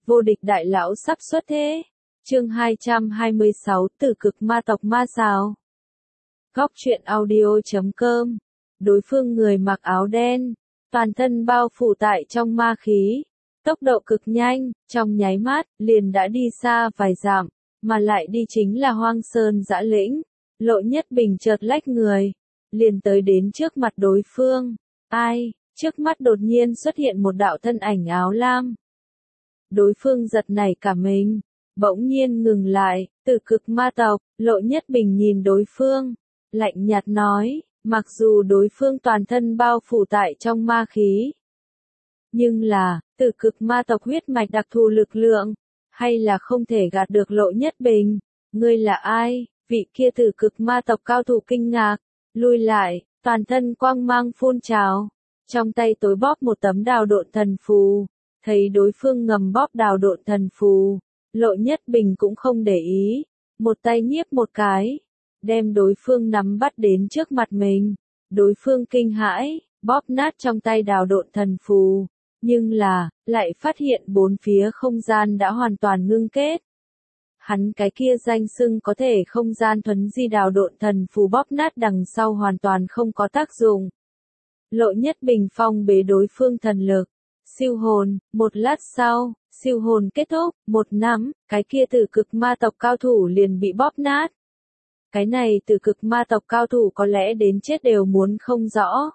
Vô địch đại lão sắp xuất thế. Chương 226 Tử cực ma tộc ma sào. Góc truyện audio.com. Đối phương người mặc áo đen, toàn thân bao phủ tại trong ma khí, tốc độ cực nhanh, trong nháy mắt, liền đã đi xa vài dặm, mà lại đi chính là Hoang Sơn Dã Lĩnh. Lộ Nhất Bình chợt lách người, liền tới đến trước mặt đối phương. Ai? Trước mắt đột nhiên xuất hiện một đạo thân ảnh áo lam. Đối phương giật nảy cả mình, bỗng nhiên ngừng lại. Tử cực ma tộc. Lộ Nhất Bình nhìn đối phương, lạnh nhạt nói, mặc dù đối phương toàn thân bao phủ tại trong ma khí, nhưng là, tử cực ma tộc huyết mạch đặc thù lực lượng, hay là không thể gạt được Lộ Nhất Bình. Ngươi là ai? Vị kia tử cực ma tộc cao thủ kinh ngạc, lùi lại, toàn thân quang mang phun trào, trong tay tối bóp một tấm đào độn thần phù. Thấy đối phương ngầm bóp đào độn thần phù, Lộ Nhất Bình cũng không để ý, một tay nhiếp một cái, đem đối phương nắm bắt đến trước mặt mình. Đối phương kinh hãi, bóp nát trong tay đào độn thần phù, nhưng là, lại phát hiện bốn phía không gian đã hoàn toàn ngưng kết. Hắn cái kia danh xưng có thể không gian thuấn di đào độn thần phù bóp nát đằng sau hoàn toàn không có tác dụng. Lộ Nhất Bình phong bế đối phương thần lực, siêu hồn. Một lát sau, siêu hồn kết thúc, một nắm, cái kia tử cực ma tộc cao thủ liền bị bóp nát. Cái này tử cực ma tộc cao thủ có lẽ đến chết đều muốn không rõ.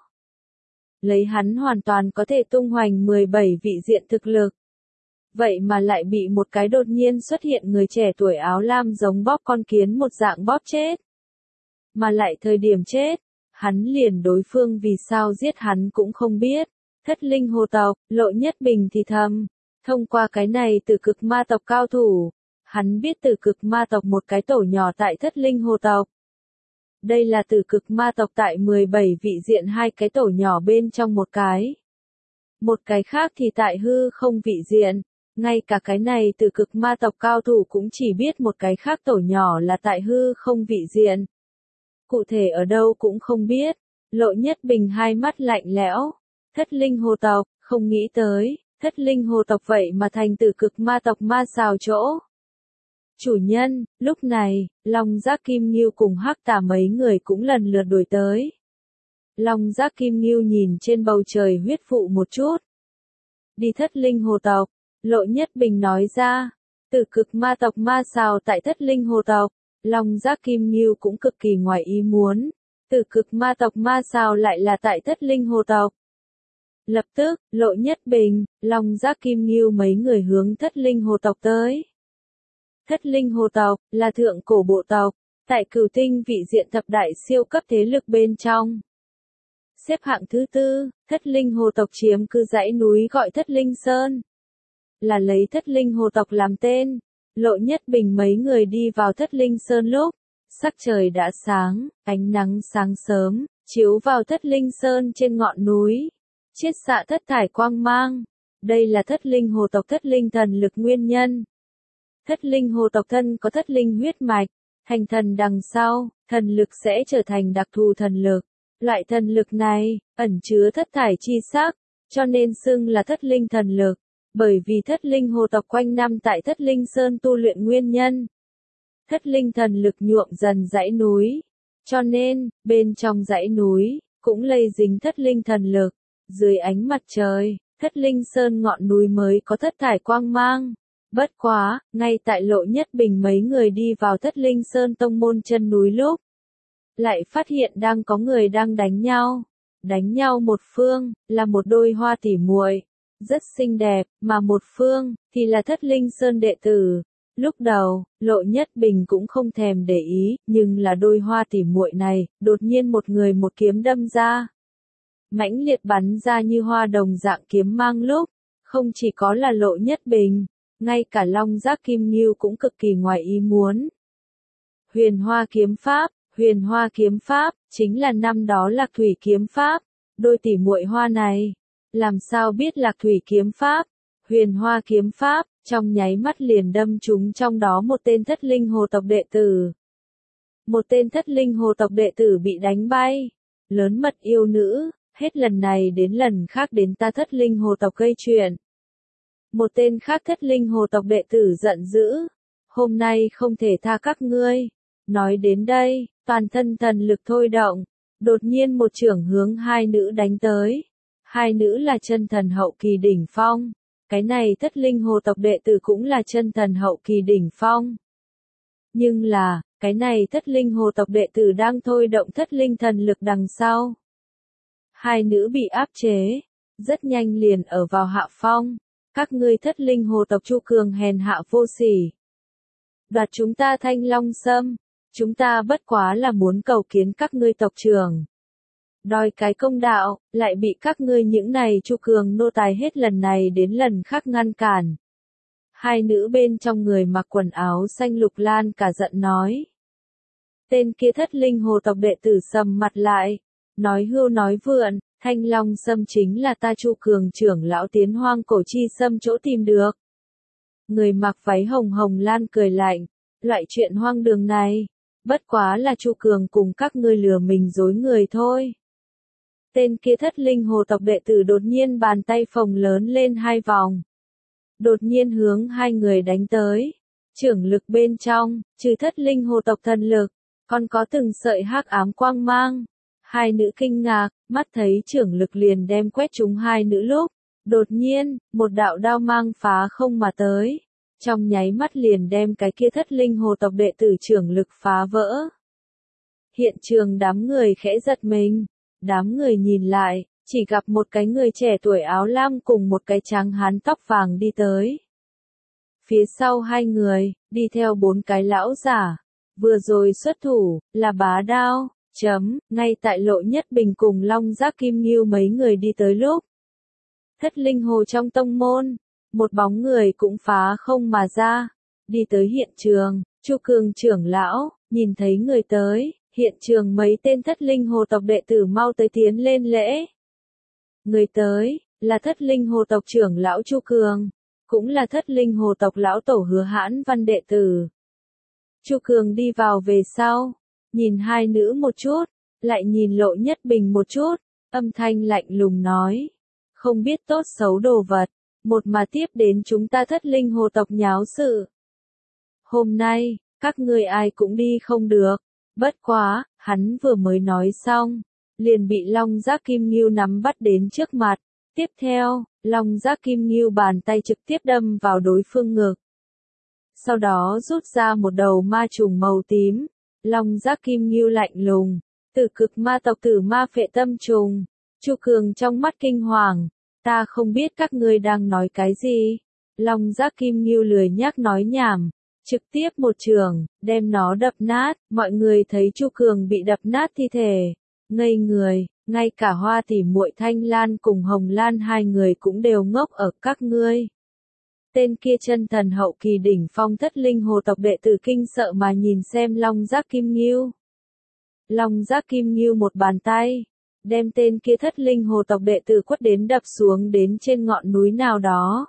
Lấy hắn hoàn toàn có thể tung hoành 17 vị diện thực lực. Vậy mà lại bị một cái đột nhiên xuất hiện người trẻ tuổi áo lam giống bóp con kiến một dạng bóp chết. Mà lại thời điểm chết, hắn liền đối phương vì sao giết hắn cũng không biết. Thất linh hồ tộc. Lộ Nhất Bình thì thầm, thông qua cái này tử cực ma tộc cao thủ, hắn biết tử cực ma tộc một cái tổ nhỏ tại thất linh hồ tộc. Đây là tử cực ma tộc tại 17 vị diện hai cái tổ nhỏ bên trong một cái. Một cái khác thì tại hư không vị diện. Ngay cả cái này tử cực ma tộc cao thủ cũng chỉ biết một cái khác tổ nhỏ là tại hư không vị diện. Cụ thể ở đâu cũng không biết. Lộ Nhất Bình hai mắt lạnh lẽo. Thất linh hồ tộc, không nghĩ tới, thất linh hồ tộc vậy mà thành tử cực ma tộc ma sào chỗ. Chủ nhân. Lúc này, Long Giác Kim Ngưu cùng Hắc Tà mấy người cũng lần lượt đuổi tới. Long Giác Kim Ngưu nhìn trên bầu trời huyết vụ một chút. Đi thất linh hồ tộc. Lộ Nhất Bình nói ra, tử cực ma tộc ma sào tại thất linh hồ tộc. Long Giác Kim Ngưu cũng cực kỳ ngoài ý muốn, tử cực ma tộc ma sào lại là tại thất linh hồ tộc. Lập tức, Lộ Nhất Bình, Long Giác Kim Ngưu mấy người hướng thất linh hồ tộc tới. Thất linh hồ tộc là thượng cổ bộ tộc, tại Cửu Tinh vị diện thập đại siêu cấp thế lực bên trong. Xếp hạng thứ tư, thất linh hồ tộc chiếm cứ dãy núi gọi Thất Linh Sơn. Là lấy thất linh hồ tộc làm tên. Lộ Nhất Bình mấy người đi vào Thất Linh Sơn lúc, sắc trời đã sáng, ánh nắng sáng sớm, chiếu vào Thất Linh Sơn trên ngọn núi, chiết xạ thất thải quang mang. Đây là thất linh hồ tộc thất linh thần lực nguyên nhân. Thất linh hồ tộc thân có thất linh huyết mạch, thành thần đằng sau, thần lực sẽ trở thành đặc thù thần lực. Loại thần lực này, ẩn chứa thất thải chi sắc, cho nên xưng là thất linh thần lực. Bởi vì thất linh hồ tộc quanh năm tại Thất Linh Sơn tu luyện nguyên nhân. Thất linh thần lực nhuộm dần dãy núi. Cho nên, bên trong dãy núi, cũng lây dính thất linh thần lực. Dưới ánh mặt trời, Thất Linh Sơn ngọn núi mới có thất thải quang mang. Bất quá, ngay tại Lộ Nhất Bình mấy người đi vào Thất Linh Sơn tông môn chân núi lúc, lại phát hiện đang có người đang đánh nhau. Đánh nhau một phương, là một đôi hoa tỉ muội, rất xinh đẹp, mà một phương, thì là Thất Linh Sơn đệ tử. Lúc đầu, Lộ Nhất Bình cũng không thèm để ý, nhưng là đôi hoa tỉ muội này, đột nhiên một người một kiếm đâm ra. Mãnh liệt bắn ra như hoa đồng dạng kiếm mang lúc, không chỉ có là Lộ Nhất Bình, ngay cả Long Giác Kim Ngưu cũng cực kỳ ngoài ý muốn. Huyền Hoa kiếm pháp. Huyền Hoa kiếm pháp, chính là năm đó Lạc Thủy kiếm pháp. Đôi tỉ muội hoa này, làm sao biết Lạc Thủy kiếm pháp? Huyền Hoa kiếm pháp, trong nháy mắt liền đâm trúng trong đó một tên thất linh hồ tộc đệ tử. Một tên thất linh hồ tộc đệ tử bị đánh bay. Lớn mật yêu nữ, hết lần này đến lần khác đến ta thất linh hồ tộc gây chuyện. Một tên khác thất linh hồ tộc đệ tử giận dữ. Hôm nay không thể tha các ngươi. Nói đến đây, toàn thân thần lực thôi động. Đột nhiên một chưởng hướng hai nữ đánh tới. Hai nữ là chân thần hậu kỳ đỉnh phong. Cái này thất linh hồ tộc đệ tử cũng là chân thần hậu kỳ đỉnh phong. Nhưng là, cái này thất linh hồ tộc đệ tử đang thôi động thất linh thần lực đằng sau. Hai nữ bị áp chế, rất nhanh liền ở vào hạ phong. Các ngươi thất linh hồ tộc Chu Cường hèn hạ vô sỉ. Đoạt chúng ta Thanh Long Sâm, chúng ta bất quá là muốn cầu kiến các ngươi tộc trưởng. Đòi cái công đạo, lại bị các ngươi những này Chu Cường nô tài hết lần này đến lần khác ngăn cản. Hai nữ bên trong người mặc quần áo xanh Lục Lan cả giận nói. Tên kia thất linh hồ tộc đệ tử sầm mặt lại, nói hưu nói vượn, Thanh Long Sâm chính là ta Chu Cường trưởng lão tiến hoang cổ chi sâm chỗ tìm được. Người mặc váy hồng Hồng Lan cười lạnh, loại chuyện hoang đường này, bất quá là Chu Cường cùng các ngươi lừa mình dối người thôi. Tên kia thất linh hồ tộc đệ tử đột nhiên bàn tay phồng lớn lên hai vòng. Đột nhiên hướng hai người đánh tới. Trưởng lực bên trong, trừ thất linh hồ tộc thần lực, còn có từng sợi hắc ám quang mang. Hai nữ kinh ngạc, mắt thấy trưởng lực liền đem quét chúng hai nữ lúc. Đột nhiên, một đạo đao mang phá không mà tới. Trong nháy mắt liền đem cái kia thất linh hồ tộc đệ tử trưởng lực phá vỡ. Hiện trường đám người khẽ giật mình. Đám người nhìn lại, chỉ gặp một cái người trẻ tuổi áo lam cùng một cái trắng hán tóc vàng đi tới. Phía sau hai người, đi theo bốn cái lão giả. Vừa rồi xuất thủ, là Bá Đao, ngay tại Lộ Nhất Bình cùng Long Giác Kim Ngưu mấy người đi tới lúc. Thất linh hồ trong tông môn, một bóng người cũng phá không mà ra. Đi tới hiện trường, Chu Cường trưởng lão, nhìn thấy người tới. Hiện trường mấy tên thất linh hồ tộc đệ tử mau tới tiến lên lễ. Người tới, là thất linh hồ tộc trưởng lão Chu Cường, cũng là thất linh hồ tộc lão tổ Hứa Hãn Văn đệ tử. Chu Cường đi vào về sau, nhìn hai nữ một chút, lại nhìn Lộ Nhất Bình một chút, âm thanh lạnh lùng nói. Không biết tốt xấu đồ vật, một mà tiếp đến chúng ta thất linh hồ tộc nháo sự. Hôm nay, các ngươi ai cũng đi không được. Bất quá, hắn vừa mới nói xong, liền bị Long Giác Kim Ngưu nắm bắt đến trước mặt. Tiếp theo, Long Giác Kim Ngưu bàn tay trực tiếp đâm vào đối phương ngực. Sau đó rút ra một đầu ma trùng màu tím. Long Giác Kim Ngưu lạnh lùng, Tử Cực Ma tộc Tử Ma Phệ Tâm Trùng. Chu Cường trong mắt kinh hoàng, ta không biết các ngươi đang nói cái gì. Long Giác Kim Ngưu lười nhác nói nhảm. Trực tiếp một trường, đem nó đập nát, mọi người thấy Chu Cường bị đập nát thi thể. Ngây người, ngay cả Hoa tỷ muội Thanh Lan cùng Hồng Lan hai người cũng đều ngốc ở các ngươi. Tên kia chân thần hậu kỳ đỉnh phong thất linh hồ tộc đệ tử kinh sợ mà nhìn xem Long Giác Kim Ngưu. Long Giác Kim Ngưu một bàn tay, đem tên kia thất linh hồ tộc đệ tử quất đến đập xuống đến trên ngọn núi nào đó.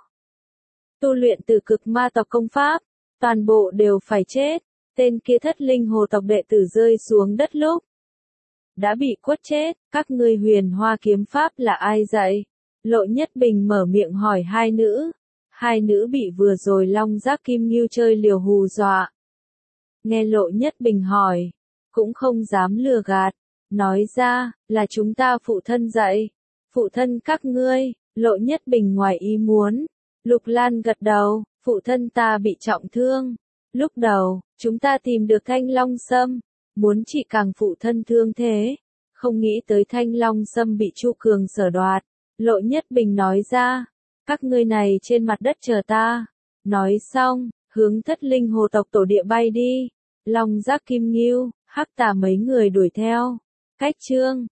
Tu luyện Tử Cực Ma tộc công pháp. Toàn bộ đều phải chết, tên kia thất linh hồ tộc đệ tử rơi xuống đất lúc. Đã bị quất chết, các ngươi Huyền Hoa kiếm pháp là ai dạy? Lộ Nhất Bình mở miệng hỏi hai nữ. Hai nữ bị vừa rồi Long Giác Kim Ngưu chơi liều hù dọa. Nghe Lộ Nhất Bình hỏi, cũng không dám lừa gạt, nói ra, là chúng ta phụ thân dạy. Phụ thân các ngươi, Lộ Nhất Bình ngoài ý muốn. Lục Lan gật đầu. Phụ thân ta bị trọng thương. Lúc đầu, chúng ta tìm được Thanh Long Sâm, muốn trị càng phụ thân thương thế. Không nghĩ tới Thanh Long Sâm bị Chu Cường sở đoạt. Lộ Nhất Bình nói ra, các ngươi này trên mặt đất chờ ta. Nói xong, hướng thất linh hồ tộc tổ địa bay đi. Long Giác Kim Ngưu, Hắc Tà mấy người đuổi theo. Cách chương